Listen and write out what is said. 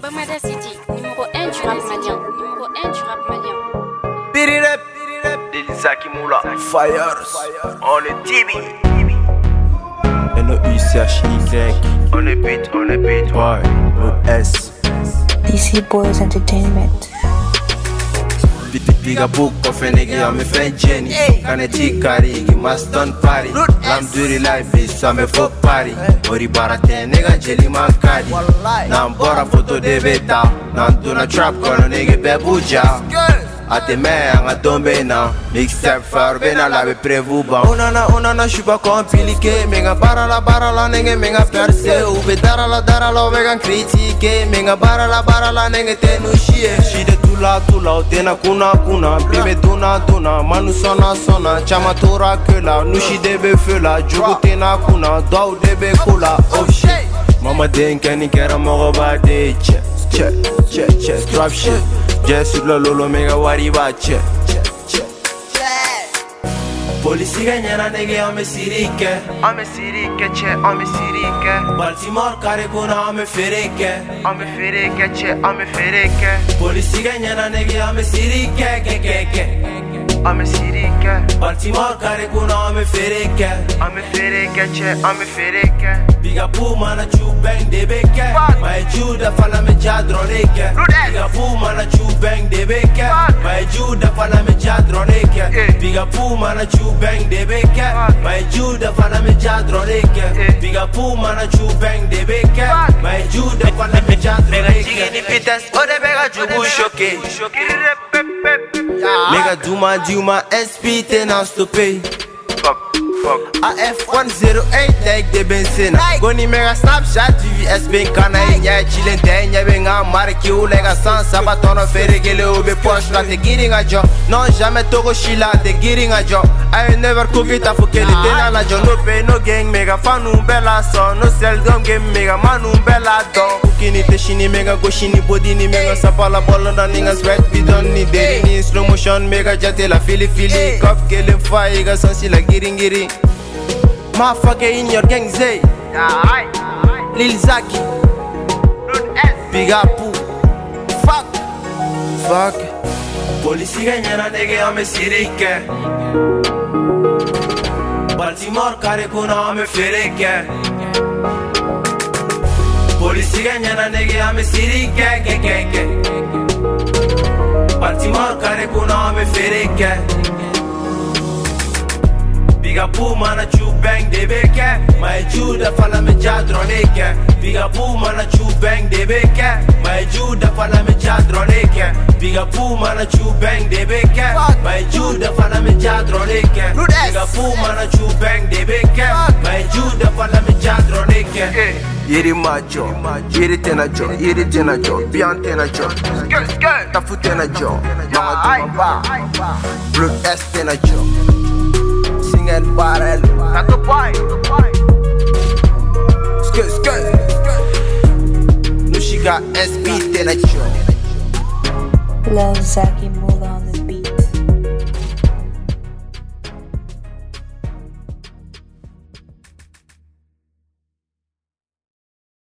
Bamada City, numéro 1 du rap malien. Numéro 1 du rap malien. Birirep, Delisaki Moula, Fires, on est Tibi. N-O-U-C-H-Y. On est beat, ouais, S. DC Boys Entertainment. Big book of a nigga, I'm a fan Jenny. Can a tikari, Maston party. I'm dirty life is some a folk party. Ori barate, nigga, jelly man cardi. Now I'm bora photo de beta. Now I'm doing a trap, gonna nigga bebuja. Ate mains, à tomber now. Mixtape far, ben à la prévu bon. Onana, j'suis pas compliqué. Menga barala, nigga, menga percé. Ou darala, menga critiqué. Menga barala, nigga, te nous chier. She de tula, tena kuna. Bime duna, manu sona. Chama tora que la, nushi debe fela. Jugo tena kuna, doa debe kula. Oh shit. Mama denke ni kera mogo ba de check, drop shit. Just sur le lolo mega wariba check. Polisi ganyana nege ame sirike, Baltimore kare kuna ame fereke, Polisi ganyana nege ame sirike, Baltimore kare kuna ame fereke, Biga puma na chu bang de beke, my juda fala me jadroneke. Biga puma na chu bang de beke, my juda fala me jadroneke. Biga puma na chu bang de beke, my juda fala me jadroneke. Biga puma na chu bang de beke, my juda fala me jadroneke. Ni pitas ode bega jubu choqué. Mega Duma SP tena stoppé. AF108 like de benzina. Goni mega snapchat VVS ben kana nya chillen denya benga marque ou lega sans sabatono ferregele obe poche la te getting a job. Non jamais togo shila te getting a job. I never cook it for kele tena la job. No pay no gang mega fanu bella son. No sell gum game mega manu bella don. Kini te shini mega go shini body ni mega sapala ball na nigga sweat we don't need it. In slow motion mega jate la fili cop kele fire ga sans la giring. Motherfucker in your gang Zay, Lil Zaki, Big Apu, fuck. Polisi ganyana nege ame sirike, Baltimore kare kuna ame fereke. Polisi ganyana nege ame sirike, Baltimore kare kuna ame fereke. Biga puma na chu bang de beke, my juda fala me jadroneke. Biga puma na chu bang de beke, my juda fala me jadroneke. Biga puma na chu bang de beke, my juda fala me jadroneke. Biga puma na chu bang de beke, my juda fala me jadroneke. Yeri macho, yeri tena jo, bian tena jo, tafu tena jo, mama duma ba, blood S tena jo. Single barrel, Tato Pai, Skr. No she got SP tena jo. Love Zaki Moula.